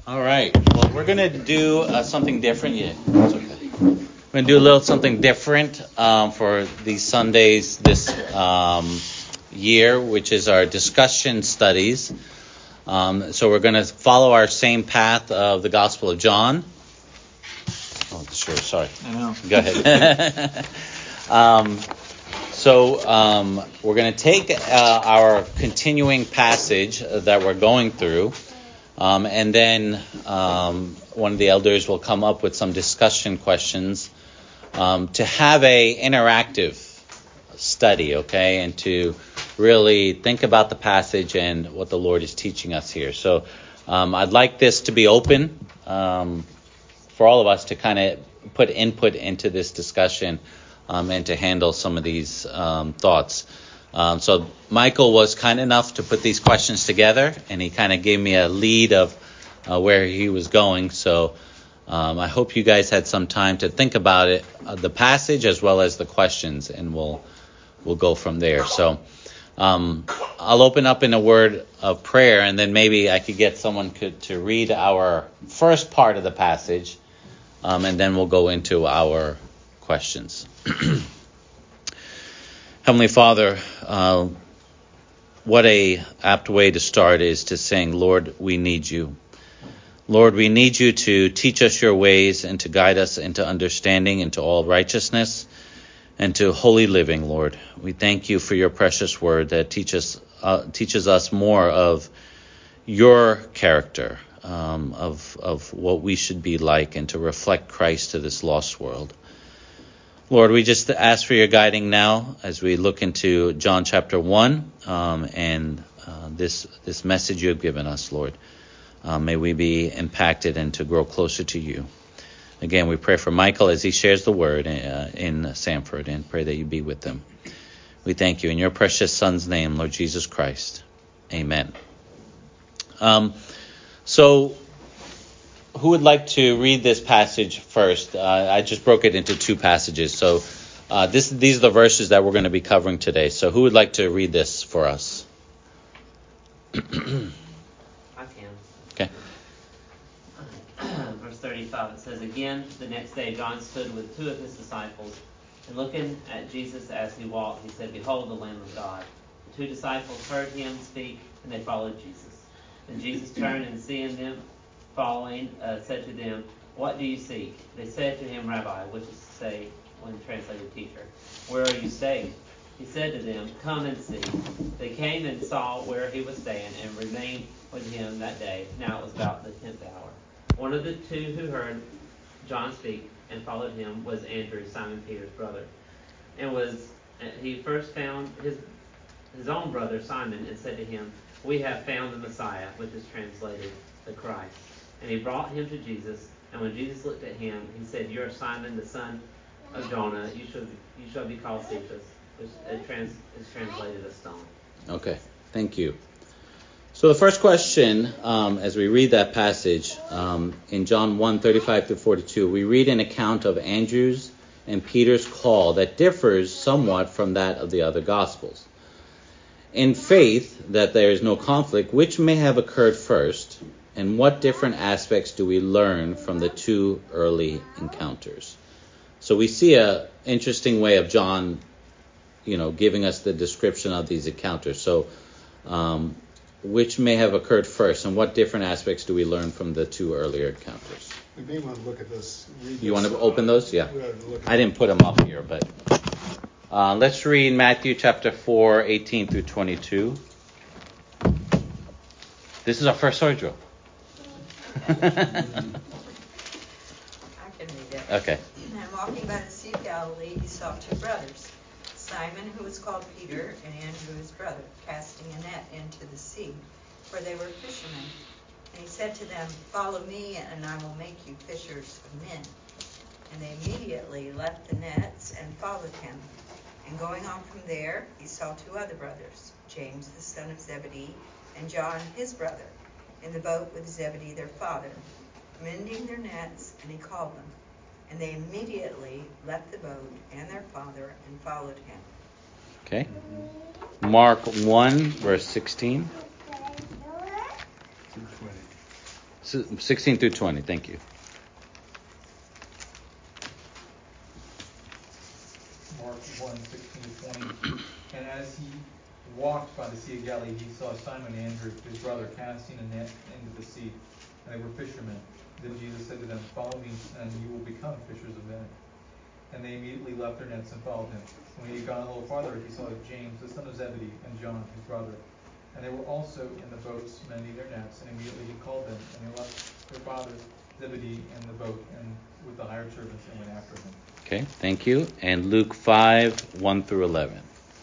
All right. Well, we're going to do something different. Yeah, it's okay. We're going to do a little something different for these Sundays this year, which is our discussion studies. So we're going to follow our same path of the Gospel of John. Oh, sure. Sorry. I know. Go ahead. So we're going to take our continuing passage that we're going through. And then one of the elders will come up with some discussion questions to have a interactive study, okay, and to really think about the passage and what the Lord is teaching us here. So I'd like this to be open for all of us to kind of put input into this discussion and to handle some of these thoughts. So Michael was kind enough to put these questions together, and he kind of gave me a lead of where he was going. So I hope you guys had some time to think about it, the passage as well as the questions, and we'll go from there. So I'll open up in a word of prayer, and then maybe I could get someone to read our first part of the passage, and then we'll go into our questions. Heavenly Father, what a apt way to start is to sing, Lord, we need you. Lord, we need you to teach us your ways and to guide us into understanding, into all righteousness, and to holy living, Lord. We thank you for your precious word that teaches us more of your character, of what we should be like, and to reflect Christ to this lost world. Lord, we just ask for your guiding now as we look into John chapter 1 and this message you have given us, Lord. May we be impacted and to grow closer to you. Again, we pray for Michael as he shares the word in Sanford, and pray that you be with them. We thank you in your precious Son's name, Lord Jesus Christ. Amen. So who would like to read this passage first? I just broke it into two passages. So these are the verses that we're going to be covering today. So who would like to read this for us? I can. Okay. Verse 35, it says, Again, the next day John stood with two of his disciples, and looking at Jesus as he walked, he said, Behold, the Lamb of God. The two disciples heard him speak, and they followed Jesus. Then Jesus turned, and seeing them following, said to them, What do you seek? They said to him, Rabbi, which is to say, when translated, teacher, where are you staying? He said to them, Come and see. They came and saw where he was staying, and remained with him that day. Now it was about the 10th hour. One of the two who heard John speak and followed him was Andrew, Simon Peter's brother. He first found his own brother Simon and said to him, We have found the Messiah, which is translated the Christ. And he brought him to Jesus, and when Jesus looked at him, he said, You are Simon, the son of Jonah. You shall be called Cephas, which is translated a stone. Okay, thank you. So the first question, as we read that passage, in John 1:35-42, we read an account of Andrew's and Peter's call that differs somewhat from that of the other Gospels. In faith that there is no conflict, which may have occurred first, and what different aspects do we learn from the two early encounters? So we see an interesting way of John, giving us the description of these encounters. So which may have occurred first, and what different aspects do we learn from the two earlier encounters? We may want to look at this. You want to open those? Yeah. I didn't put them up here, but let's read Matthew chapter 4, 18-22. This is our first story drill. I can read it. Okay. And walking by the Sea of Galilee, he saw two brothers, Simon, who was called Peter, and Andrew, his brother, casting a net into the sea, for they were fishermen. And he said to them, Follow me, and I will make you fishers of men. And they immediately left the nets and followed him. And going on from there, he saw two other brothers, James, the son of Zebedee, and John, his brother, in the boat with Zebedee, their father, mending their nets, and he called them. And they immediately left the boat and their father and followed him. Okay. Mark 1, verse 16. 16 through 20. Thank you. Mark 1:16-20. And as he walked by the Sea of Galilee, he saw Simon and Andrew, his brother, casting a net into the sea, and they were fishermen. Then Jesus said to them, "Follow me, and you will become fishers of men." And they immediately left their nets and followed him. When he had gone a little farther, he saw James, the son of Zebedee, and John, his brother. And they were also in the boats mending their nets. And immediately he called them, and they left their father Zebedee in the boat and with the hired servants and went after him. Okay, thank you. And Luke 5, 1 through 11.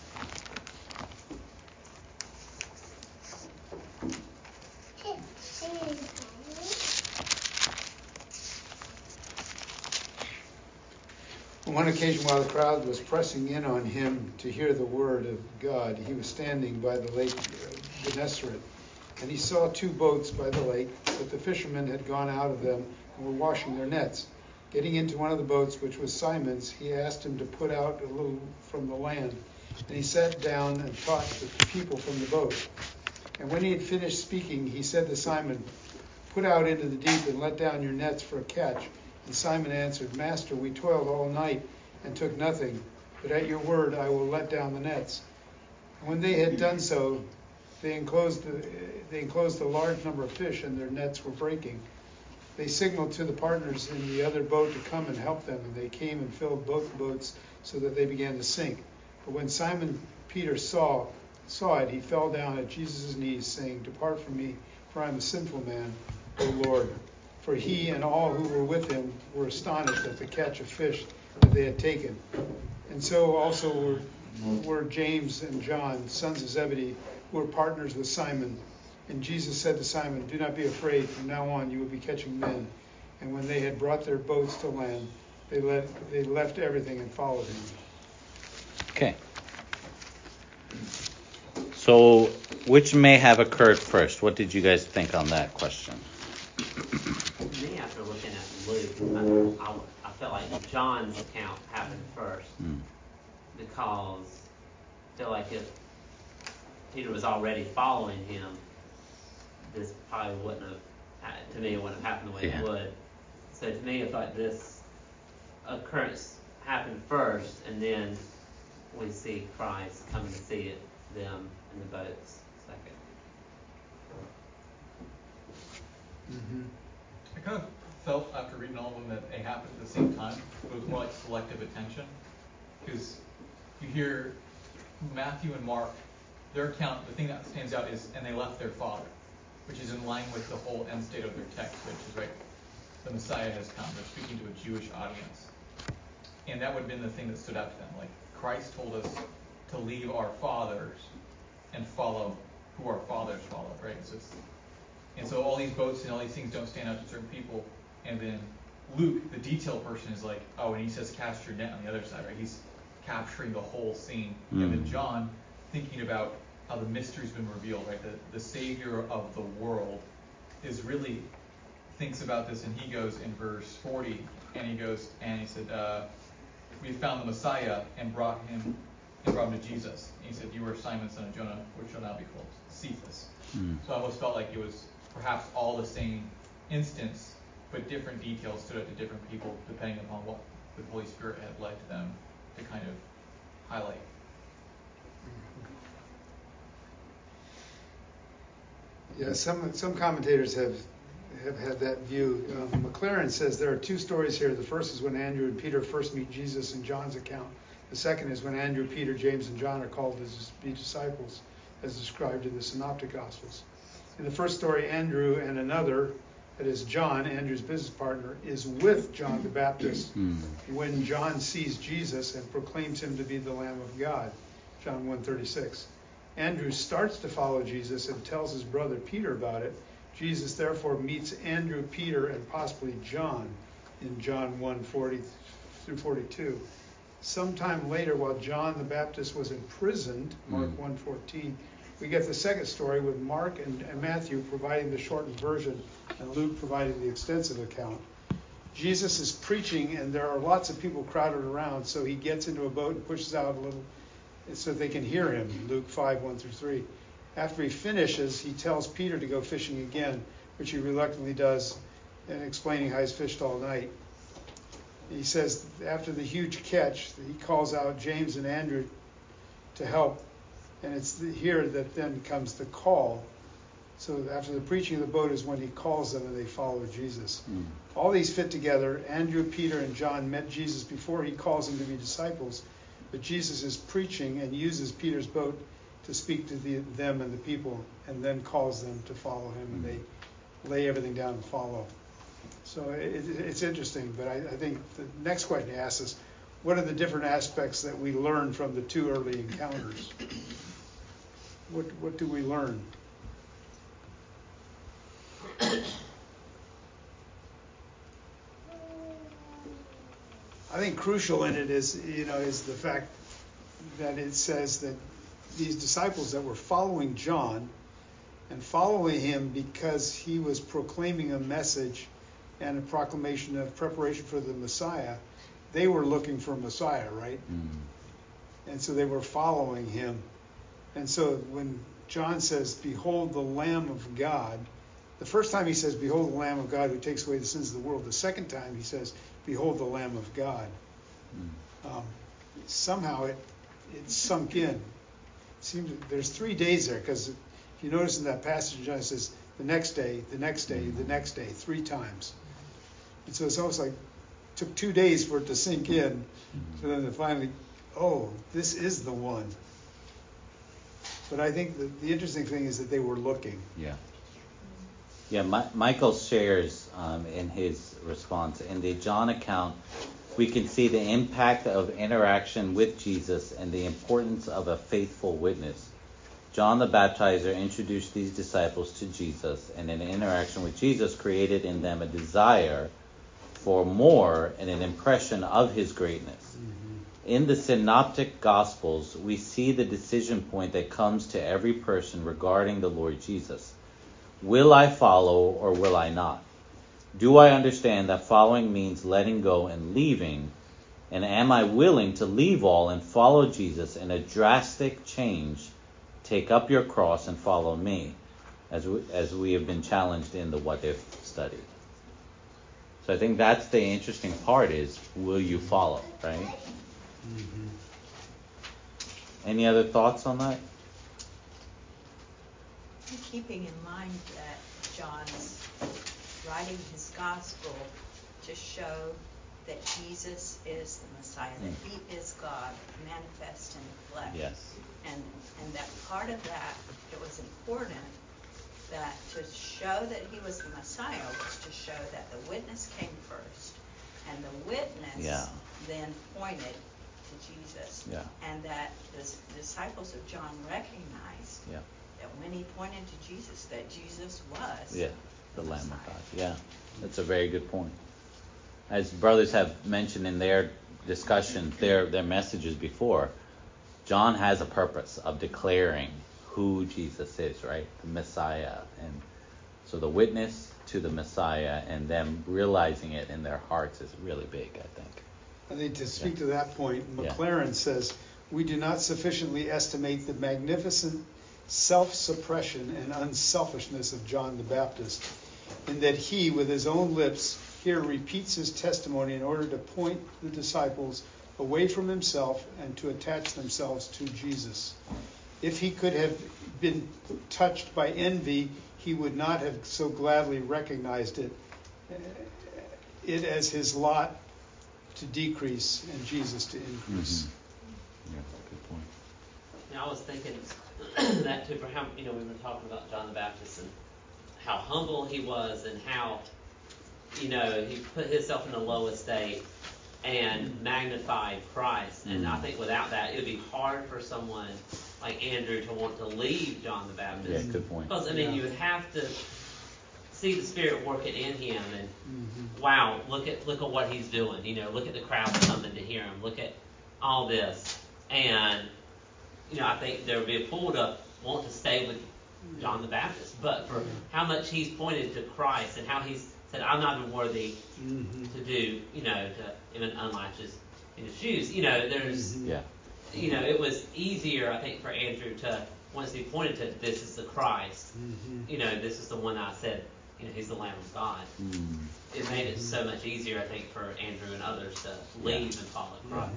On one occasion, while the crowd was pressing in on him to hear the word of God, he was standing by the lake Gennesaret, and he saw two boats by the lake, but the fishermen had gone out of them and were washing their nets. Getting into one of the boats, which was Simon's, he asked him to put out a little from the land, and he sat down and taught the people from the boat. And when he had finished speaking, he said to Simon, "Put out into the deep and let down your nets for a catch." And Simon answered, "Master, we toiled all night and took nothing, but at your word I will let down the nets." And when they had done so, they enclosed a large number of fish, and their nets were breaking. They signaled to the partners in the other boat to come and help them, and they came and filled both boats so that they began to sink. But when Simon Peter saw it, he fell down at Jesus' knees, saying, "Depart from me, for I am a sinful man, O Lord." For he and all who were with him were astonished at the catch of fish that they had taken. And so also were James and John, sons of Zebedee, who were partners with Simon. And Jesus said to Simon, "Do not be afraid. From now on you will be catching men." And when they had brought their boats to land, they left everything and followed him. Okay. So, which may have occurred first? What did you guys think on that question? To me, after looking at Luke, I felt like John's account happened first, because I feel like if Peter was already following him, this probably wouldn't have, to me, it wouldn't have happened the way it would. So to me, it's like this occurrence happened first, and then we see Christ coming to see them in the boats second. Mm-hmm. I kind of felt after reading all of them that they happened at the same time. It was more like selective attention. Because you hear Matthew and Mark, their account, the thing that stands out is, and they left their father, which is in line with the whole end state of their text, which is, right, the Messiah has come. They're speaking to a Jewish audience. And that would have been the thing that stood out to them. Like, Christ told us to leave our fathers and follow who our fathers followed, right? So all these boats and all these things don't stand out to certain people. And then Luke, the detail person, is like, oh, and he says cast your net on the other side, right? He's capturing the whole scene. And then John, thinking about how the mystery's been revealed, right? The Savior of the world is really thinks about this, and he goes in verse 40, and he said, we found the Messiah and brought him to Jesus. And he said, "You are Simon, son of Jonah, which shall now be called Cephas." So I almost felt like it was perhaps all the same instance, but different details stood out to different people depending upon what the Holy Spirit had led to them to kind of highlight. Yeah, some commentators have had that view. McLaren says there are two stories here. The first is when Andrew and Peter first meet Jesus in John's account. The second is when Andrew, Peter, James, and John are called to be disciples, as described in the Synoptic Gospels. In the first story, Andrew and another, that is John, Andrew's business partner, is with John the Baptist when John sees Jesus and proclaims him to be the Lamb of God, John 1:36. Andrew starts to follow Jesus and tells his brother Peter about it. Jesus therefore meets Andrew, Peter, and possibly John in John 1:40 through 42. Sometime later, while John the Baptist was imprisoned, Mark 1:14, we get the second story with Mark and Matthew providing the shortened version and Luke providing the extensive account. Jesus is preaching, and there are lots of people crowded around, so he gets into a boat and pushes out a little so they can hear him, Luke 5:1 through 3. After he finishes, he tells Peter to go fishing again, which he reluctantly does, and explaining how he's fished all night. He says after the huge catch, he calls out James and Andrew to help, and it's here that then comes the call. So after the preaching of the boat is when he calls them and they follow Jesus. All these fit together. Andrew, Peter, and John met Jesus before he calls them to be disciples, but Jesus is preaching and uses Peter's boat to speak to them and the people, and then calls them to follow him, and they lay everything down and follow. So it's interesting, but I think the next question he asks is, what are the different aspects that we learn from the two early encounters? What do we learn? I think crucial in it is the fact that it says that these disciples that were following John and following him because he was proclaiming a message and a proclamation of preparation for the Messiah, they were looking for Messiah, right? And so they were following him. And so when John says, "Behold the Lamb of God," the first time he says, "Behold the Lamb of God who takes away the sins of the world." The second time he says, "Behold the Lamb of God." Somehow it sunk in. It seems there's 3 days there, because if you notice in that passage, John says, the next day, the next day, the next day, 3 times. And so it's almost like it took 2 days for it to sink in, for them to finally, oh, this is the one. But I think the interesting thing is that they were looking. Yeah, Michael shares in his response. In the John account, we can see the impact of interaction with Jesus and the importance of a faithful witness. John the Baptizer introduced these disciples to Jesus, and an interaction with Jesus created in them a desire for more and an impression of his greatness. In the Synoptic Gospels, we see the decision point that comes to every person regarding the Lord Jesus. Will I follow or will I not? Do I understand that following means letting go and leaving? And am I willing to leave all and follow Jesus in a drastic change? Take up your cross and follow me, as we have been challenged in the What If study. So I think that's the interesting part is, will you follow, right? Any other thoughts on that? Keeping in mind that John's writing his gospel to show that Jesus is the Messiah, that he is God manifest in the flesh. Yes. And that part of that, it was important that to show that he was the Messiah was to show that the witness came first, and the witness then pointed to Jesus. And that the disciples of John recognized that when he pointed to Jesus, that Jesus was the Lamb of God. That's a very good point. As brothers have mentioned in their discussions, their messages before, John has a purpose of declaring who Jesus is, right? The Messiah. And so the witness to the Messiah and them realizing it in their hearts is really big, I think. I think to speak to that point, McLaren says, we do not sufficiently estimate the magnificent self-suppression and unselfishness of John the Baptist, in that he, with his own lips, here repeats his testimony in order to point the disciples away from himself and to attach themselves to Jesus. If he could have been touched by envy, he would not have so gladly recognized it as his lot to decrease and Jesus to increase. Good point. I was thinking that too, for how, we were talking about John the Baptist and how humble he was and how, he put himself in the lowest state and magnified Christ. And I think without that, it would be hard for someone like Andrew to want to leave John the Baptist. Yeah, good point. Because, you would have to see the Spirit working in him and, wow, look at what he's doing. Look at the crowds coming to hear him. Look at all this. And, I think there would be a pull to want to stay with John the Baptist. But for how much he's pointed to Christ and how he's said, I'm not even worthy to do, to even unlatch his shoes. There's, it was easier, I think, for Andrew to, once he pointed to this is the Christ, this is the one I said, he's the Lamb of God. It made it so much easier, I think, for Andrew and others to leave and follow Christ.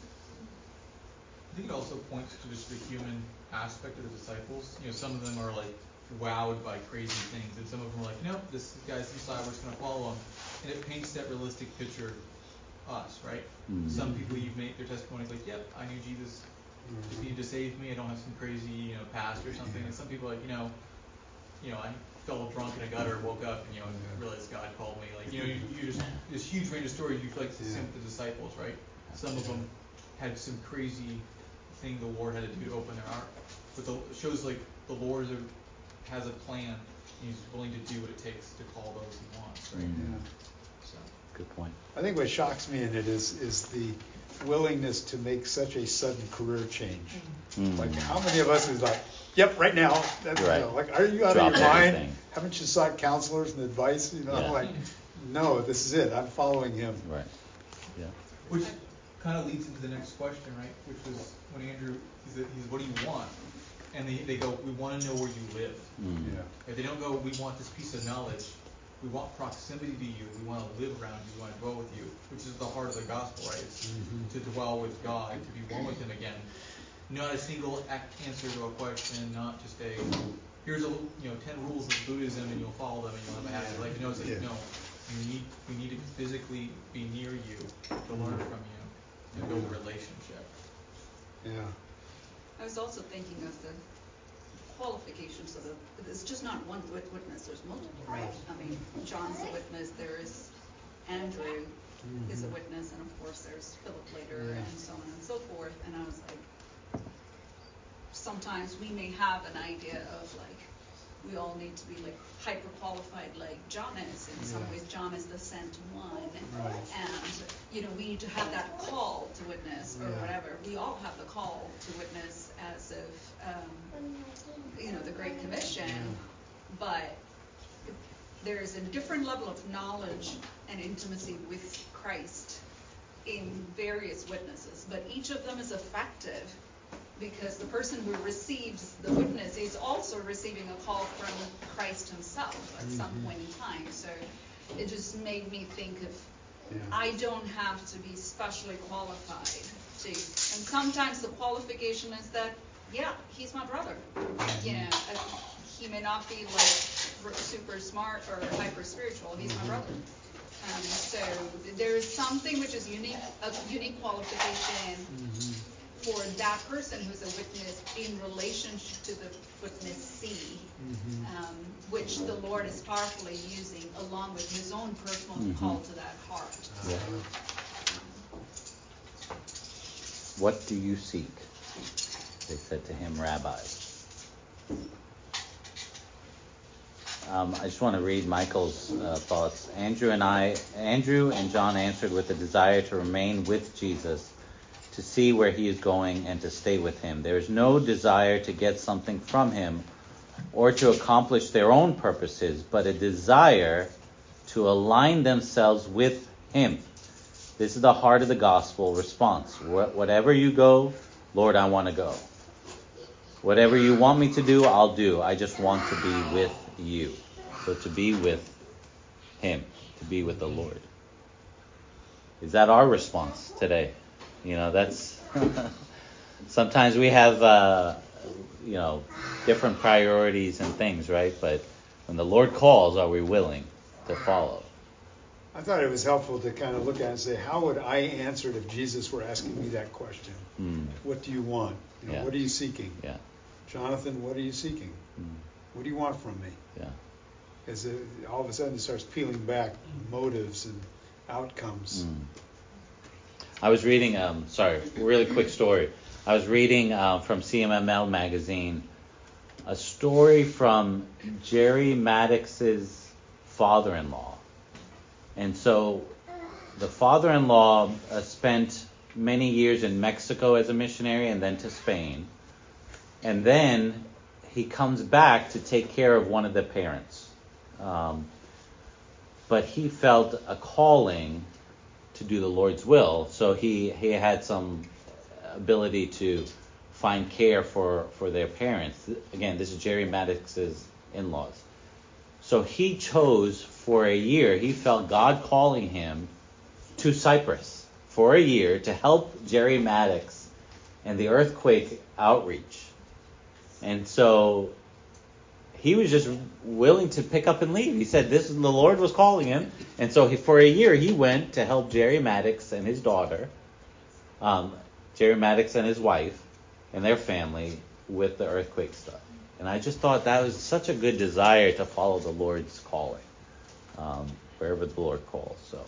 I think it also points to just the human aspect of the disciples. Some of them are like wowed by crazy things, and some of them are like, nope, this guy's Messiah, we're just going to follow him. And it paints that realistic picture of us, right? Some people, you've made their testimonies like, yep, I knew Jesus just needed to save me. I don't have some crazy, past or something. And some people are like, I fell drunk in a gutter, woke up, and realized God called me. Like, you just this huge range of stories. You feel like the same with the disciples, right? Some of them had some crazy thing the Lord had to do to open their heart, but it shows like the Lord has a plan, and He's willing to do what it takes to call those He wants, right? So good point. I think what shocks me in it is the willingness to make such a sudden career change. Like, how many of us is like, yep, right now. That's, right. Like, are you out Drop of your mind? everything. Haven't you sought counselors and advice? Like, no, this is it. I'm following Him. Right. Yeah. Which kind of leads into the next question, right? Which was when Andrew, he said, what do you want? And they go, we want to know where you live. If they don't go, we want this piece of knowledge. We want proximity to you. We want to live around you. We want to dwell with you, which is the heart of the gospel, right? It's to dwell with God, to be one with Him again. Not a single answer to a question, not just here's 10 rules of Buddhism and you'll follow them and you'll have a happy life. It's like, no, we need to physically be near you to learn from you and build a relationship. Yeah. I was also thinking of the qualifications of it's just not one witness, there's multiple, right? I mean, John's a witness, there's Andrew is a witness, and of course there's Philip later, and so on and so forth. And I was like, sometimes we may have an idea of like, we all need to be like hyper qualified like John is. In some ways, John is the sent one, and we need to have that call to witness or whatever. We all have the call to witness as of the Great Commission, but there's a different level of knowledge and intimacy with Christ in various witnesses, but each of them is effective because the person who receives the witness is also receiving a call from Christ Himself at some point in time. So it just made me think of, I don't have to be specially qualified to, and sometimes the qualification is that, he's my brother. He may not be like super smart or hyper spiritual. He's my brother. So there is something which is a unique qualification for that person who's a witness in relationship to the witnessee, which the Lord is powerfully using along with His own personal call to that heart. Yeah. What do you seek? They said to him, Rabbi. I just want to read Michael's thoughts. Andrew and John answered with a desire to remain with Jesus, to see where He is going and to stay with Him. There is no desire to get something from Him or to accomplish their own purposes, but a desire to align themselves with Him. This is the heart of the gospel response. Whatever you go, Lord, I want to go. Whatever you want me to do, I'll do. I just want to be with you. So to be with Him, to be with the Lord. Is that our response today? That's sometimes we have different priorities and things, right? But when the Lord calls, are we willing to follow? I thought it was helpful to kind of look at it and say, how would I answer it if Jesus were asking me that question? What do you want? What are you seeking? Yeah. Jonathan, what are you seeking? What do you want from me? Yeah. Because all of a sudden it starts peeling back motives and outcomes. I was reading, really quick story. I was reading from CMML magazine a story from Jerry Maddox's father-in-law. And so the father-in-law spent many years in Mexico as a missionary and then to Spain. And then he comes back to take care of one of the parents. But he felt a calling to do the Lord's will, so he had some ability to find care for their parents. Again, this is Jerry Maddox's in-laws. So he chose for a year, he felt God calling him to Cyprus for a year to help Jerry Maddox and the earthquake outreach. And so he was just willing to pick up and leave. He said the Lord was calling him. And so for a year he went to help Jerry Maddox and his daughter, Jerry Maddox and his wife and their family with the earthquake stuff. And I just thought that was such a good desire to follow the Lord's calling, wherever the Lord calls. So,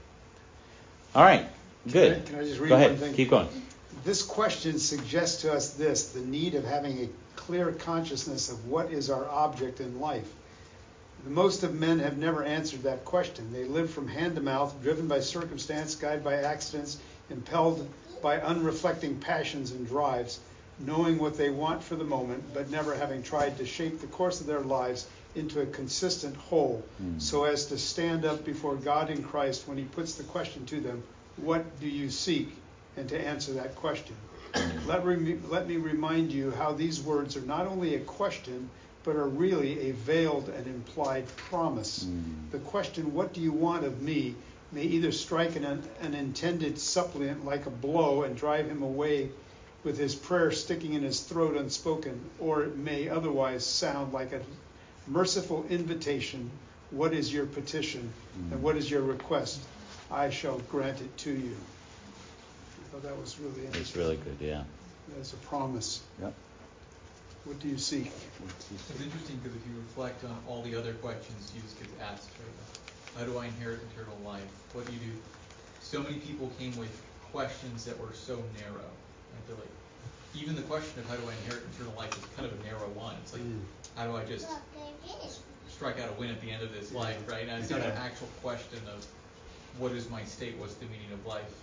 all right, good. Can I just read Go ahead. one thing? Keep going. This question suggests to us the need of having a clear consciousness of what is our object in life. Most of men have never answered that question. They live from hand to mouth, driven by circumstance, guided by accidents, impelled by unreflecting passions and drives, knowing what they want for the moment, but never having tried to shape the course of their lives into a consistent whole, so as to stand up before God in Christ when he puts the question to them, what do you seek? And to answer that question. Let me remind you how these words are not only a question, but are really a veiled and implied promise. The question, what do you want of me, may either strike an intended suppliant like a blow and drive him away with his prayer sticking in his throat unspoken, or it may otherwise sound like a merciful invitation. What is your petition, and what is your request? I shall grant it to you. I thought that was really interesting. It's really good, yeah. That's a promise. Yep. What do you seek? It's interesting because if you reflect on all the other questions Jesus gets asked, right? How do I inherit eternal life? What do you do? So many people came with questions that were so narrow. Right? They're like, even the question of how do I inherit eternal life is kind of a narrow one. It's like, how do I just strike out a win at the end of this life, right? And it's not an actual question of what is my state, what's the meaning of life.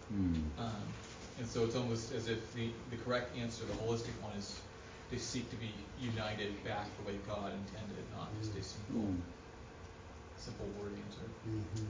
And so it's almost as if the correct answer, the holistic one, is they seek to be united back the way God intended, not just a simple word answer.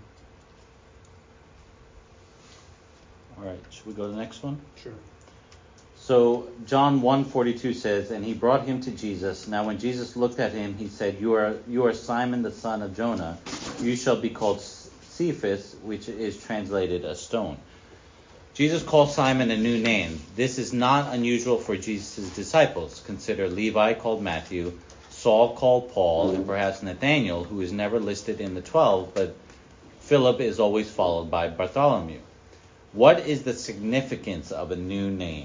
All right, should we go to the next one? Sure. So John 1:42 says, and he brought him to Jesus. Now when Jesus looked at him, he said, you are Simon the son of Jonah. You shall be called Cephas, which is translated a stone. Jesus called Simon a new name. This is not unusual for Jesus' disciples. Consider Levi called Matthew, Saul called Paul, and perhaps Nathanael, who is never listed in the 12, but Philip is always followed by Bartholomew. What is the significance of a new name?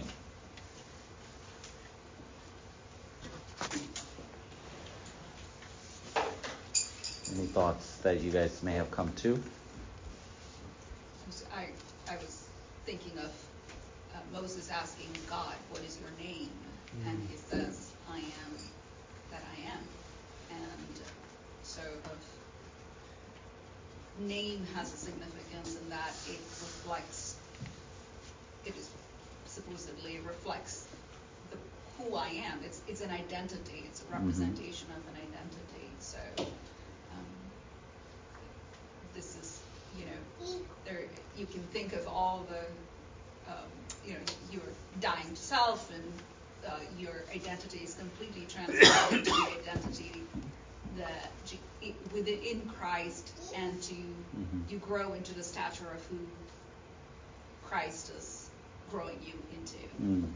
Any thoughts that you guys may have come to? I was thinking of Moses asking God, what is your name? And he says, I am that I am. And so name has a significance in that it supposedly reflects who I am. It's an identity. It's a representation of an identity. So this is, there you can think of all the, your dying self, and your identity is completely transformed into the identity that within Christ, and you grow into the stature of who Christ is growing you into. And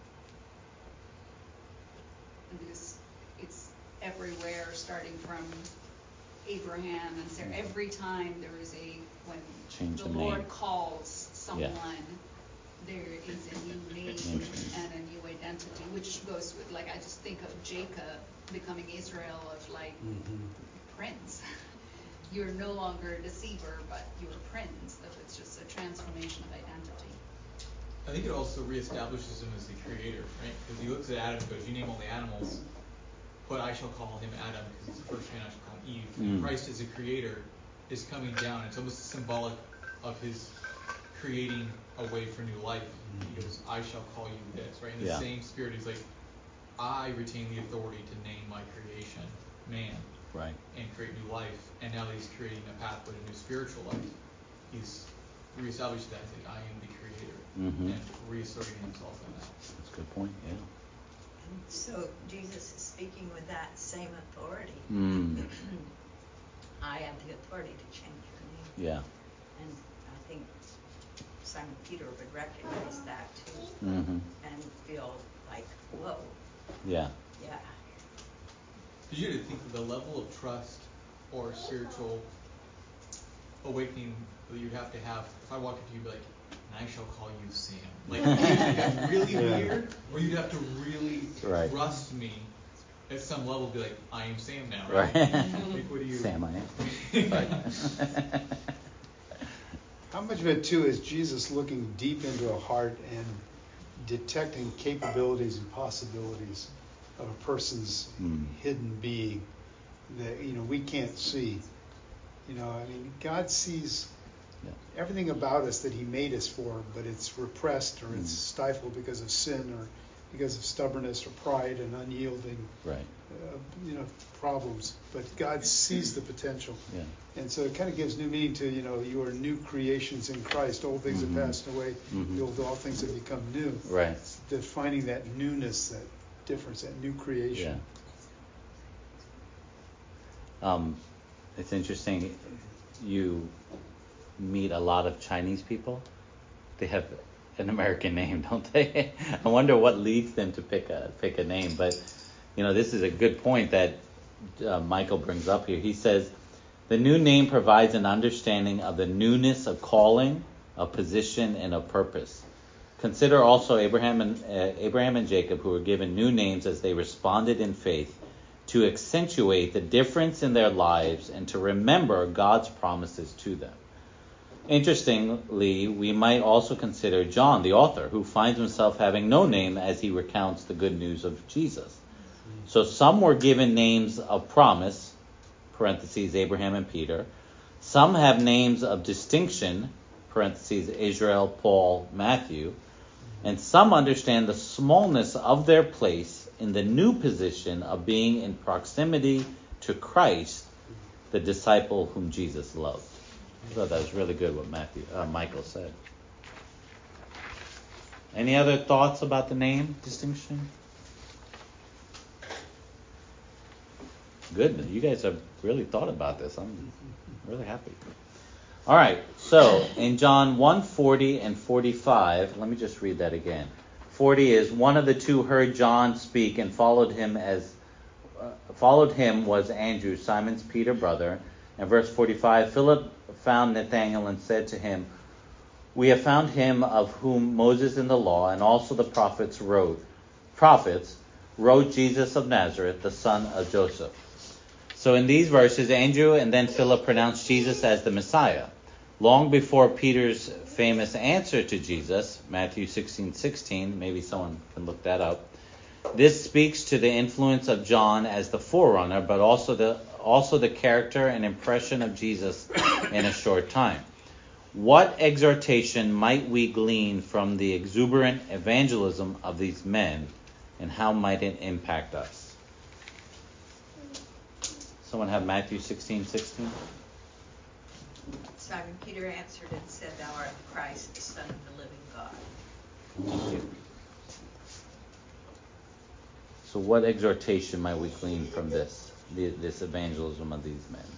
because it's everywhere, starting from Abraham and Sarah. Every time there is when Change the the Lord name. calls someone, there is a new name and a new identity, which goes with, like, I just think of Jacob becoming Israel, of like prince. You're no longer a deceiver, but you're a prince. It's just a transformation of identity. I think it also reestablishes him as the creator, right? Because he looks at Adam and goes, you name all the animals, but I shall call him Adam because he's the first man. I shall call him Eve. Christ as a creator is coming down. It's almost symbolic of his creating a way for new life. He goes, I shall call you this, right? In the same spirit, he's like, I retain the authority to name my creation, man, right, and create new life. And now that he's creating a pathway to new spiritual life, he's reestablished that. He's like, I am the creator, and reasserting himself in that. That's a good point, yeah. So Jesus is speaking with that same authority. I have the authority to change your name. Yeah. And I think Simon Peter would recognize that too, Mm-hmm. and feel like, whoa, Yeah. yeah. Because you had to think of the level of trust or spiritual awakening that you'd have to have. If I walk up to you and be like, and I shall call you Sam. Like, either be really weird, or you'd have to really trust me at some level, be like, I am Sam now, right? Like, what do you... Sam, I am. How much of it, too, is Jesus looking deep into a heart and detecting capabilities and possibilities of a person's hidden being that, we can't see? God sees everything about us that he made us for, but it's repressed or it's stifled because of sin or because of stubbornness or pride and unyielding problems. But God sees the potential. Yeah. And so it kind of gives new meaning to, you are new creations in Christ. Old things have passed away. Behold, all things have become new. Right. Defining that newness, that difference, that new creation. Yeah. It's interesting. You meet a lot of Chinese people. They have an American name, don't they? I wonder what leads them to pick a name. But this is a good point that Michael brings up here. He says the new name provides an understanding of the newness of calling, of position, and of purpose. Consider also Abraham and Jacob, who were given new names as they responded in faith, to accentuate the difference in their lives and to remember God's promises to them. Interestingly, we might also consider John, the author, who finds himself having no name as he recounts the good news of Jesus. So some were given names of promise, parentheses, Abraham and Peter. Some have names of distinction, parentheses, Israel, Paul, Matthew. And some understand the smallness of their place in the new position of being in proximity to Christ, the disciple whom Jesus loved. I thought that was really good what Michael said. Any other thoughts about the name distinction? Good. You guys have really thought about this. I'm really happy. All right. So in John 1:40 and 45, let me just read that again. 40 is, one of the two heard John speak and followed him was Andrew, Simon's Peter brother. And verse 45, Philip found Nathanael and said to him, we have found him of whom Moses in the law and also the prophets wrote, Jesus of Nazareth, the son of Joseph. So in these verses, Andrew and then Philip pronounced Jesus as the Messiah. Long before Peter's famous answer to Jesus, Matthew 16:16, maybe someone can look that up. This speaks to the influence of John as the forerunner, but also the character and impression of Jesus in a short time. What exhortation might we glean from the exuberant evangelism of these men, and how might it impact us? Someone have Matthew 16:16? Simon Peter answered and said, Thou art Christ, the Son of the living God. Thank you. So what exhortation might we glean from this evangelism of these men?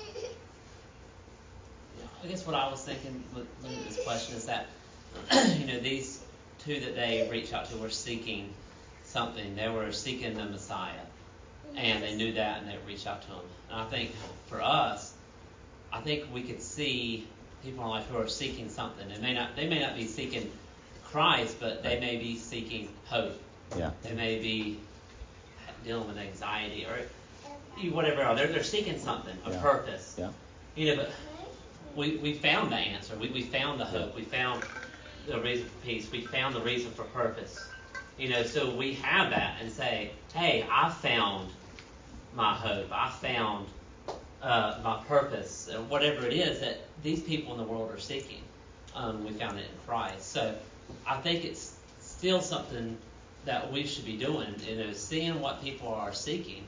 I guess what I was thinking looking at this question is that, these two that they reached out to were seeking something. They were seeking the Messiah. And they knew that, and they reached out to him. And I think for us, we could see people in life who are seeking something. They may not be seeking Christ, but they may be seeking hope. Yeah. They may be dealing with anxiety or whatever. They're seeking something, a purpose. Yeah. But we found the answer. We found the hope. We found the reason for peace. We found the reason for purpose. So we have that and say, hey, I found my hope. I found my purpose, or whatever it is that these people in the world are seeking. We found it in Christ. So I think it's still something that we should be doing, seeing what people are seeking,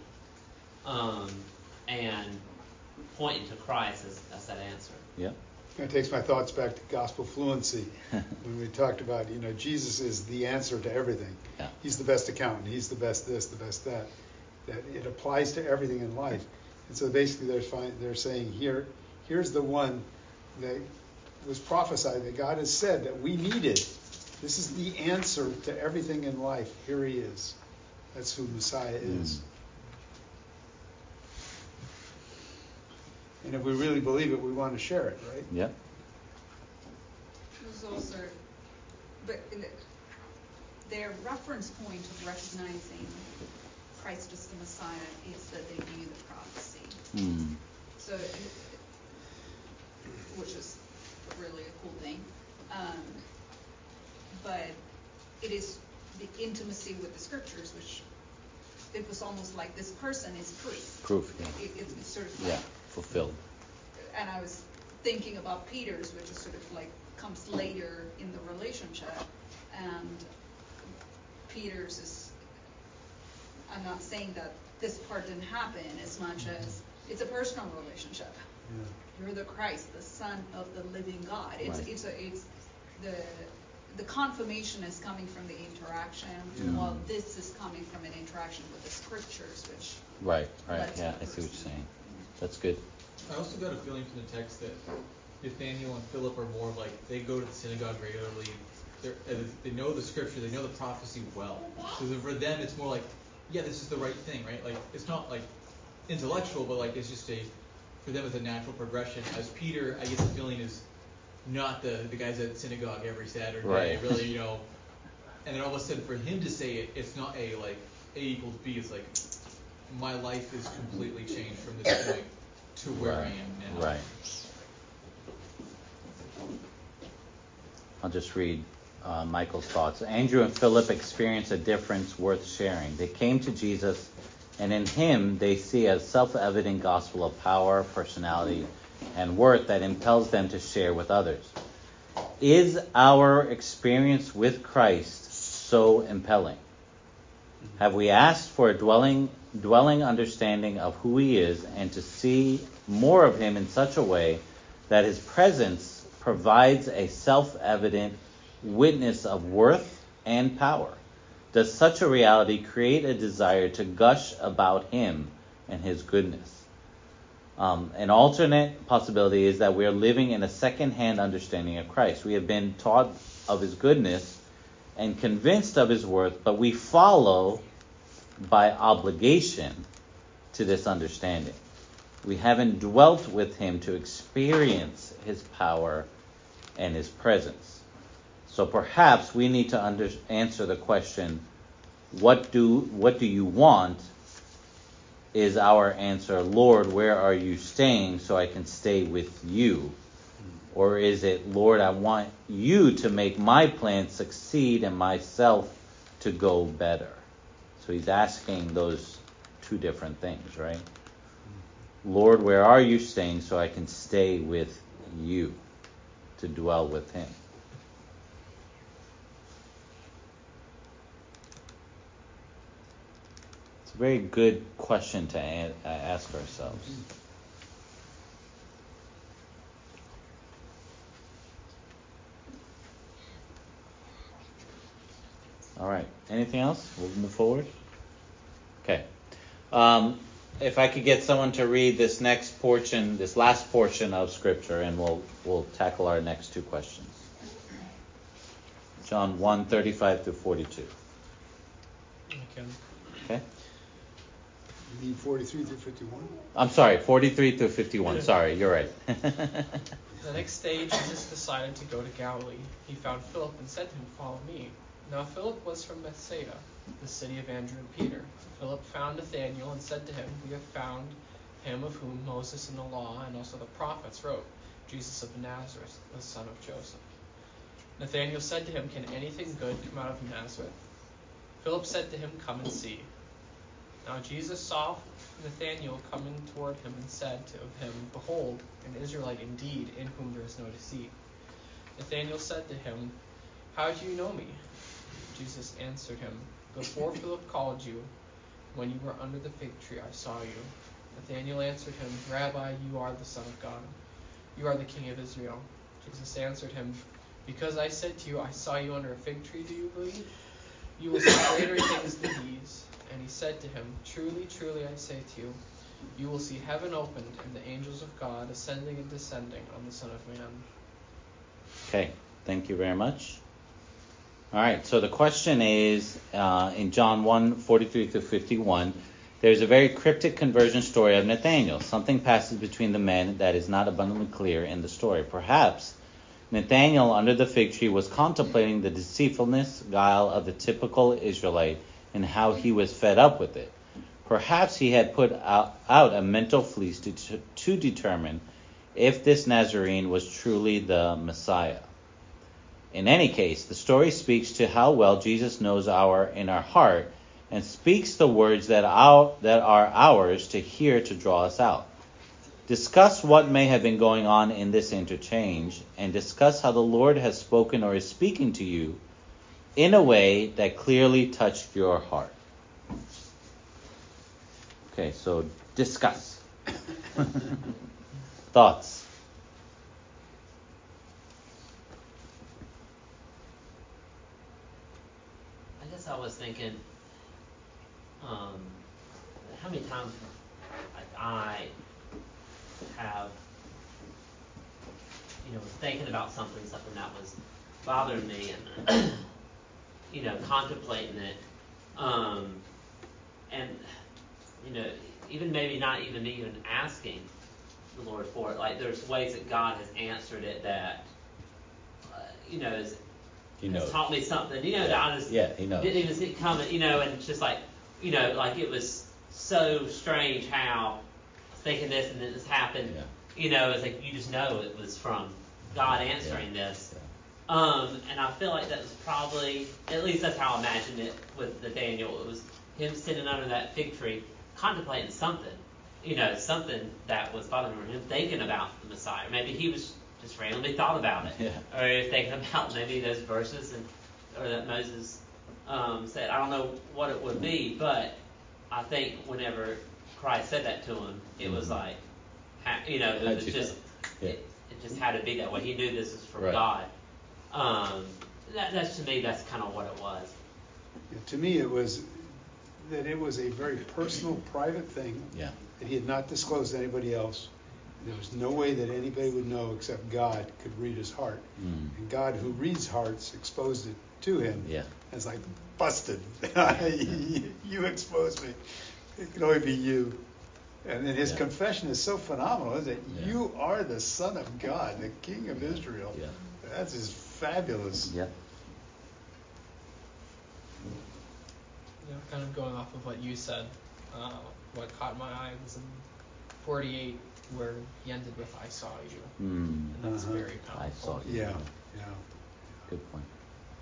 and pointing to Christ as that answer. Yeah. It takes my thoughts back to gospel fluency when we talked about, Jesus is the answer to everything. Yeah. He's the best accountant. He's the best this, the best that. That it applies to everything in life. And so basically they're saying, here's the one that was prophesied, that God has said that we needed. This is the answer to everything in life. Here he is. That's who Messiah is. And if we really believe it, we want to share it, right? Yep. There's also, but their reference point of recognizing Christ as the Messiah is that they knew the prophecy. So, which is really a cool thing. But it is the intimacy with the scriptures, which it was almost like this person is proof. Proof, yeah. It's sort of like, fulfilled. And I was thinking about Peter's, which is sort of like comes later in the relationship, and Peter's is, I'm not saying that this part didn't happen as much as it's a personal relationship. Yeah. You're the Christ, the Son of the living God. It's the confirmation is coming from the interaction, while this is coming from an interaction with the scriptures, which Right. Yeah, I see what you're saying. That's good. I also got a feeling from the text that Nathaniel and Philip are more like they go to the synagogue regularly. They know the scripture, they know the prophecy well. So for them, it's more like, yeah, this is the right thing, right? Like it's not like intellectual, but like it's just for them it's a natural progression. As Peter, I get the feeling is not the guys at synagogue every Saturday, right. Really, and then all of a sudden for him to say it, it's not A equals B. It's like my life is completely changed from this point to where I am now. Right. I'll just read Michael's thoughts. Andrew and Philip experience a difference worth sharing. They came to Jesus, and in him they see a self-evident gospel of power, personality, and worth that impels them to share with others. Is our experience with Christ so impelling? Have we asked for a dwelling understanding of who he is and to see more of him in such a way that his presence provides a self-evident witness of worth and power? Does such a reality create a desire to gush about him and his goodness? An alternate possibility is that we are living in a second-hand understanding of Christ. We have been taught of his goodness and convinced of his worth, but we follow by obligation to this understanding. We haven't dwelt with him to experience his power and his presence. So perhaps we need to answer the question, what do you want? Is our answer, Lord, where are you staying so I can stay with you? Or is it, Lord, I want you to make my plan succeed and myself to go better? So he's asking those two different things, right? Lord, where are you staying so I can stay with you, to dwell with him? It's a very good question to ask ourselves. All right. Anything else? We'll move forward. Okay. If I could get someone to read this last portion of Scripture, and we'll tackle our next two questions. John 1:35 through 42. I can. Okay. You mean 43 through 51? I'm sorry, 43 through 51. Sorry, you're right. The next day, Jesus decided to go to Galilee. He found Philip and said to him, "Follow me." Now Philip was from Bethsaida, the city of Andrew and Peter. Philip found Nathanael and said to him, "We have found him of whom Moses in the law and also the prophets wrote, Jesus of Nazareth, the son of Joseph." Nathanael said to him, "Can anything good come out of Nazareth?" Philip said to him, "Come and see." Now Jesus saw Nathanael coming toward him and said to him, "Behold, an Israelite indeed, in whom there is no deceit." Nathanael said to him, "How do you know me?" Jesus answered him, "Before Philip called you, when you were under the fig tree, I saw you." Nathanael answered him, "Rabbi, you are the Son of God. You are the King of Israel." Jesus answered him, "Because I said to you, I saw you under a fig tree, do you believe? You will see greater things than these." And he said to him, "Truly, truly, I say to you, You will see heaven opened and the angels of God ascending and descending on the Son of Man. Okay, thank you very much. All right, so the question is, in John 1:43-51, there's a very cryptic conversion story of Nathanael. Something passes between the men that is not abundantly clear in the story. Perhaps Nathanael under the fig tree was contemplating the deceitfulness, guile of the typical Israelite and how he was fed up with it. Perhaps he had put out a mental fleece to determine if this Nazarene was truly the Messiah. In any case, the story speaks to how well Jesus knows our inner heart and speaks the words that are ours to hear to draw us out. Discuss what may have been going on in this interchange, and discuss how the Lord has spoken or is speaking to you in a way that clearly touched your heart. Okay, so discuss. Thoughts? I guess I was thinking, how many times I have, was thinking about something that was bothering me and, contemplating it, and, even maybe not even asking the Lord for it. Like, there's ways that God has answered it that, has taught me something, that I just didn't even see it coming, and it's just like, like it was so strange how I was thinking this and then this happened. It's like you just know it was from God answering this. And I feel like that was probably, at least that's how I imagined it with Nathanael. It was him sitting under that fig tree, contemplating something, something that was bothering him, thinking about the Messiah. Maybe he was just randomly thought about it, or he was thinking about maybe those verses or that Moses said. I don't know what it would be, but I think whenever Christ said that to him, it was like, it was just, it just had to be that way. He knew this is from God. That's to me, that's kind of what it was. To me, it was that it was a very personal, private thing that he had not disclosed to anybody else. There was no way that anybody would know except God could read his heart. And God, who reads hearts, exposed it to him. It's like, busted. You exposed me. It can only be you. And then his confession is so phenomenal, isn't it? You are the Son of God, the King of Israel. That's just fabulous. Kind of going off of what you said, what caught my eye was in 48, where he ended with "I saw you," and that's very powerful. I saw you. Yeah. Good point.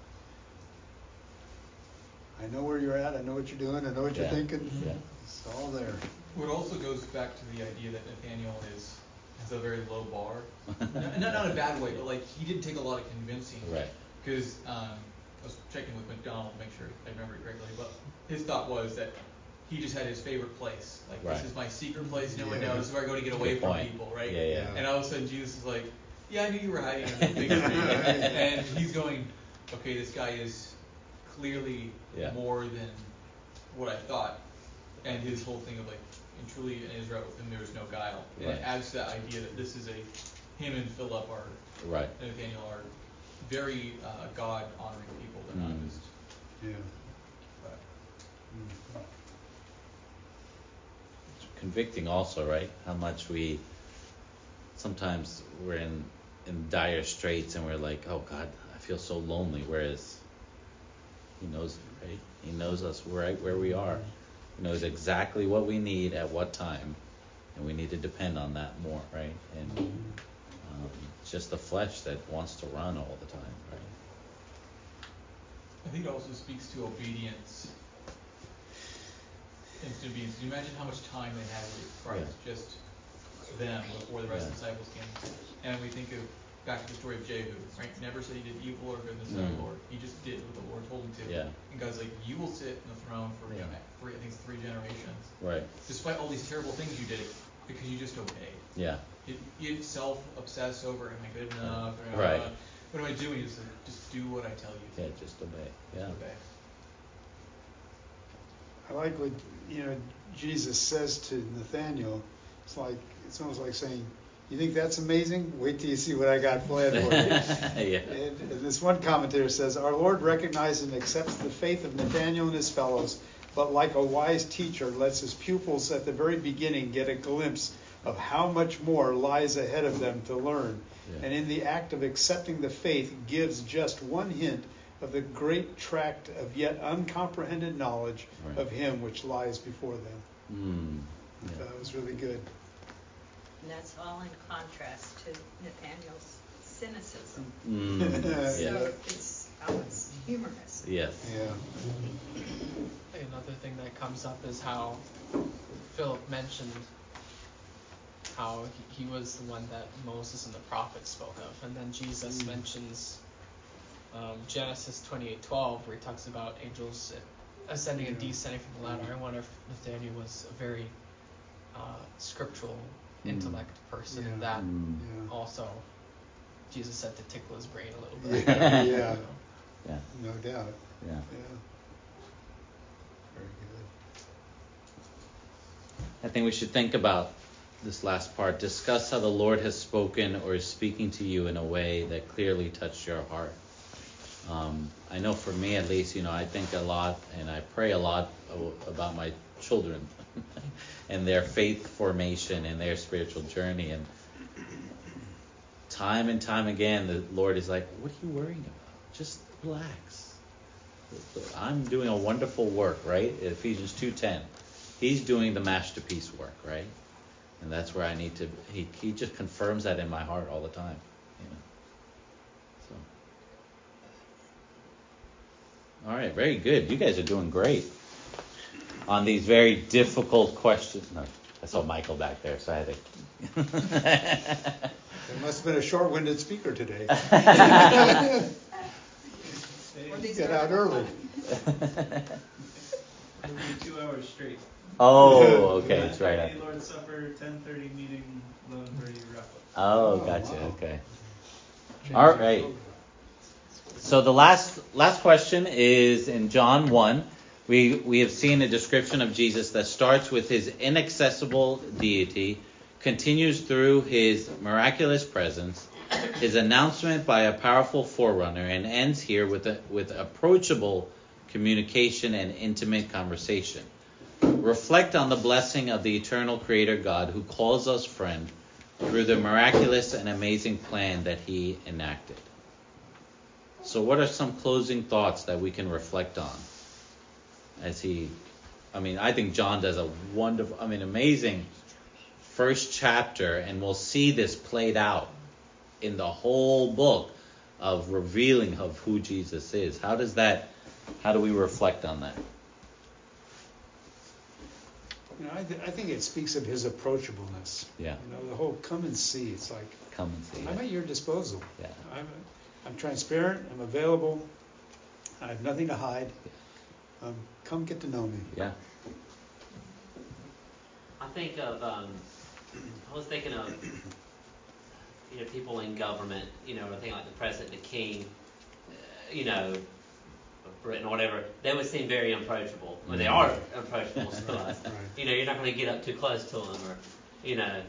I know where you're at. I know what you're doing. I know what you're thinking. It's all there. It also goes back to the idea that Nathaniel has a very low bar. not a bad way, but like he didn't take a lot of convincing. Right. Because I was checking with McDonald to make sure I remember it correctly, but his thought was that he just had his favorite place. Like, this is my secret place. No one knows. This is where I go to get away from people, right? And all of a sudden, Jesus is like, I knew you were hiding in the fig tree. And he's going, okay, this guy is clearly more than what I thought. And his whole thing of like, and truly in Israel with him there is no guile. And it adds to that idea that this is him and Philip and Nathaniel are very God-honoring people. They're not just... It's convicting also, right? How much sometimes we're in dire straits and we're like, oh God, I feel so lonely, whereas he knows it, right? He knows us right where we are. He knows exactly what we need at what time, and we need to depend on that more, right? And it's just the flesh that wants to run all the time, right? I think it also speaks to obedience. Instant obedience. Can you imagine how much time they had with Christ, just them, before the rest of the disciples came? And we think of back to the story of Jehu, right? Never said he did evil or good in the sight of the Lord. He just did what the Lord told him to. And God's like, you will sit in the throne for I think it's 3 generations. Right. Despite all these terrible things you did, because you just obeyed. Yeah. You self-obsess over, am I good enough? Right. What am I doing? Just do what I tell you. Yeah, just obey. Yeah. Just obey. I like what Jesus says to Nathaniel. It's almost like saying, "You think that's amazing? Wait till you see what I got planned for you." Yeah. And this one commentator says, "Our Lord recognizes and accepts the faith of Nathaniel and his fellows, but like a wise teacher, lets his pupils at the very beginning get a glimpse of how much more lies ahead of them to learn. Yeah. And in the act of accepting the faith, gives just one hint of the great tract of yet uncomprehended knowledge of him which lies before them." I thought that was really good. And that's all in contrast to Nathaniel's cynicism. So it's humorous. Yes. Yeah. I think another thing that comes up is how Philip mentioned how he was the one that Moses and the prophets spoke of, and then Jesus mentions Genesis 28:12, where he talks about angels ascending and descending from the ladder. I wonder if Nathaniel was a very scriptural intellect person, and that also Jesus said to tickle his brain a little bit. Yeah. No doubt. Yeah. Very good. I think we should think about this last part. Discuss how the Lord has spoken or is speaking to you in a way that clearly touched your heart. I know for me at least, I think a lot and I pray a lot about my children and their faith formation and their spiritual journey. And time and time again, the Lord is like, "What are you worrying about? Just relax. I'm doing a wonderful work," right? Ephesians 2:10. He's doing the masterpiece work, right? And that's where I need to. He just confirms that in my heart all the time. So, all right, very good. You guys are doing great on these very difficult questions. No, I saw Michael back there, so I had to. There must have been a short-winded speaker today. Get out early. It'll be 2 hours straight. Oh, okay, it's right 9:30 Lord's Supper, 10:30 meeting, 11:30 wrap up. Oh, gotcha. Wow. Okay. All right. So the last question is in John 1. We have seen a description of Jesus that starts with his inaccessible deity, continues through his miraculous presence, his announcement by a powerful forerunner, and ends here with approachable communication and intimate conversation. Reflect on the blessing of the eternal Creator God who calls us friend through the miraculous and amazing plan that he enacted. So what are some closing thoughts that we can reflect on as I think John does a wonderful, amazing first chapter, and we'll see this played out in the whole book of revealing of who Jesus is. How do we reflect on that? I think it speaks of his approachableness. Yeah. The whole come and see. It's like, come and see. I'm at your disposal. Yeah. I'm transparent. I'm available. I have nothing to hide. Come get to know me. Yeah. I think of, I was thinking of, people in government, I think like the president, the king, of Britain or whatever, they would seem very approachable. Well, they are approachable to us. Right. You're not going to get up too close to them, or,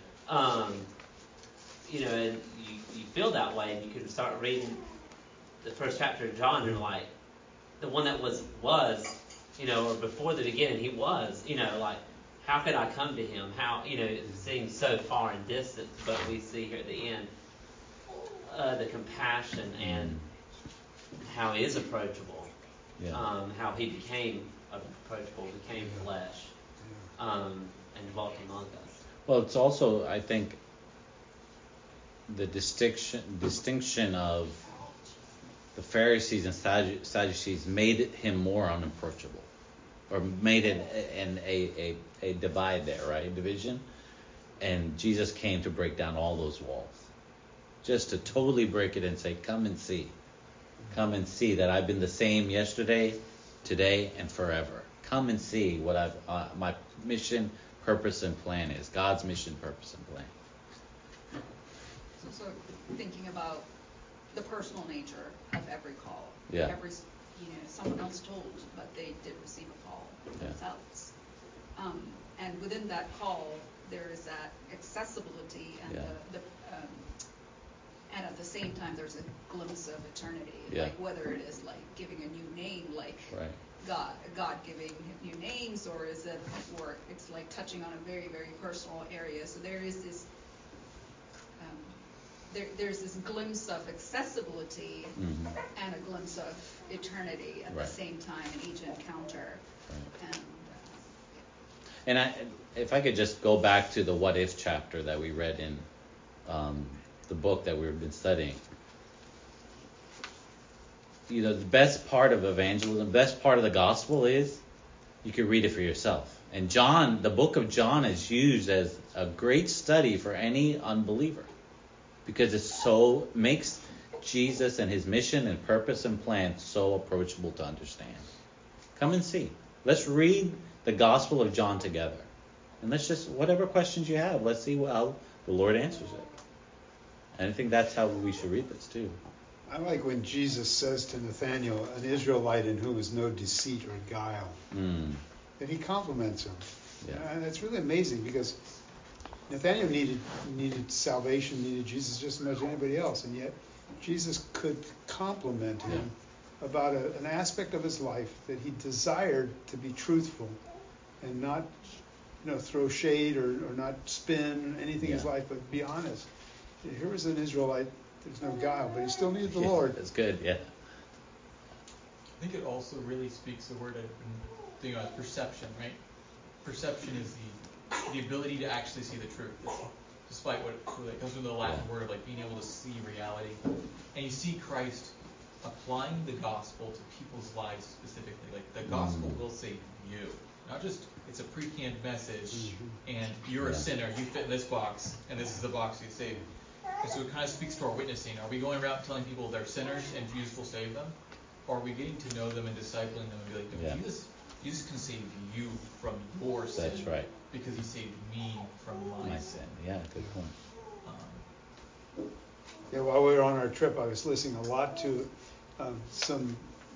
and you feel that way, and you can start reading the first chapter of John, and like, the one that was, or before the beginning, he was, like, how could I come to him? How, it seems so far and distant, but we see here at the end the compassion and how he is approachable, how he became approachable, became flesh, and dwelt among us. Well, it's also, I think, the distinction of the Pharisees and Sadducees made him more unapproachable, or made it a divide there, right? Division. And Jesus came to break down all those walls, just to totally break it and say, come and see that I've been the same yesterday, today, and forever. Come and see what my mission, purpose, and plan is. God's mission, purpose, and plan. So thinking about the personal nature of every call. Yeah. Every someone else told, but they did receive a call themselves. And within that call, there is that accessibility and and at the same time, there's a glimpse of eternity. Like whether it is like giving a new name, like God giving new names, or it's like touching on a very, very personal area. So there is this there's this glimpse of accessibility and a glimpse of eternity at the same time in each encounter. And if I could just go back to the what if chapter that we read in the book that we've been studying. The best part of evangelism, the best part of the gospel is you can read it for yourself. And John, the book of John, is used as a great study for any unbeliever, because it makes Jesus and his mission and purpose and plan so approachable to understand. Come and see. Let's read the Gospel of John together. And let's just, whatever questions you have, let's see how the Lord answers it. And I think that's how we should read this too. I like when Jesus says to Nathanael, an Israelite in whom is no deceit or guile, that he compliments him. And it's really amazing, because Nathanael needed salvation, needed Jesus just as much as anybody else, and yet Jesus could compliment him about an aspect of his life that he desired to be truthful and not throw shade or not spin anything in his life, but be honest. Here was an Israelite, there's no guile, but he still needed the Lord. That's good, I think it also really speaks the word I've been thinking about, perception, right? Perception is the ability to actually see the truth, despite what comes from the Latin word of like being able to see reality. And you see Christ applying the gospel to people's lives specifically. Like the gospel will save you. Not just it's a pre-canned message and you're a sinner, you fit in this box, and this is the box you save. And so it kind of speaks to our witnessing. Are we going around telling people they're sinners and Jesus will save them? Or are we getting to know them and discipling them and be like, no, Jesus can save you from your sin. That's right. Because he saved me from my sin. Yeah, good point. While we were on our trip, I was listening a lot to some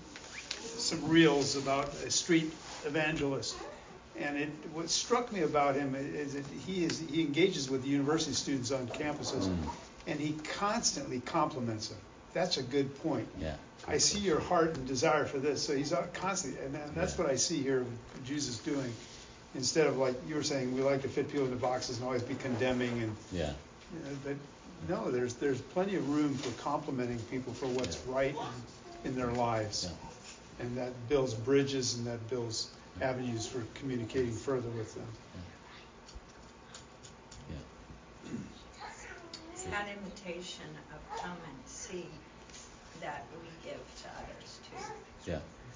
reels about a street evangelist. And what struck me about him is that he engages with the university students on campuses, and he constantly compliments them. That's a good point. I see your heart and desire for this. So he's constantly, and that's what I see here with Jesus doing. Instead of, like you were saying, we like to fit people into boxes and always be condemning and but no, there's plenty of room for complimenting people for what's right in their lives, and that builds bridges and that builds avenues for communicating further with them. It's that invitation of come and see that we give to others too.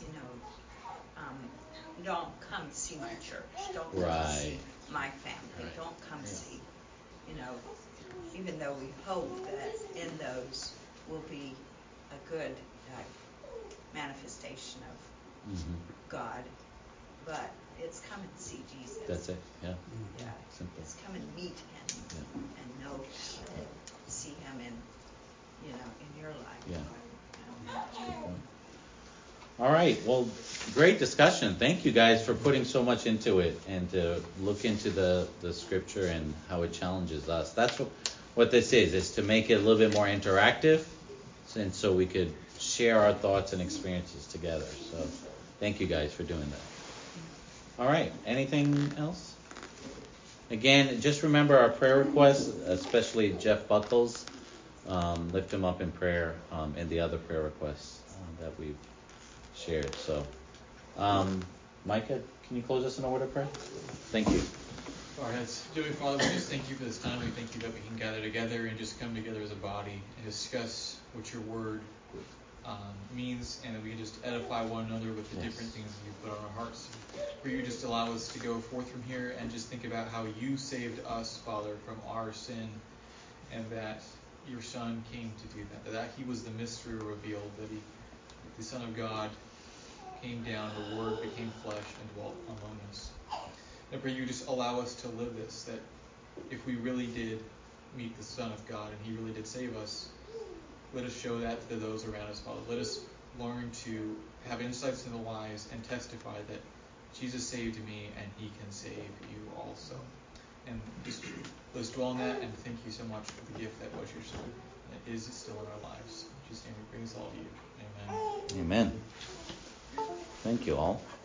Don't come see my church. Don't come see my family. Don't come see. Even though we hope that in those will be a good manifestation of God, but it's come and see Jesus. That's it. Simple. It's come and meet him and know him and see him in your life. All right. Well, great discussion. Thank you guys for putting so much into it and to look into the scripture and how it challenges us. That's what this is to make it a little bit more interactive, and so we could share our thoughts and experiences together. So thank you guys for doing that. All right. Anything else? Again, just remember our prayer requests, especially Jeff Buckles. Lift him up in prayer, and the other prayer requests that we've shared. So, Micah, can you close us in a word of prayer? Thank you. All right, Dear Father, we just thank you for this time. We thank you that we can gather together and just come together as a body and discuss what your word means, and that we can just edify one another with the different things that you've put on our hearts. For you just allow us to go forth from here and just think about how you saved us, Father, from our sin, and that your Son came to do that he was the mystery revealed, that the Son of God came down, the Word became flesh and dwelt among us. And pray you just allow us to live this, that if we really did meet the Son of God and he really did save us, let us show that to those around us, Father. Let us learn to have insights to the wise and testify that Jesus saved me and he can save you also. And just let's dwell on that, and thank you so much for the gift that was your son. That is still in our lives. In Jesus' name we bring this all to you. Amen. Amen. Thank you all.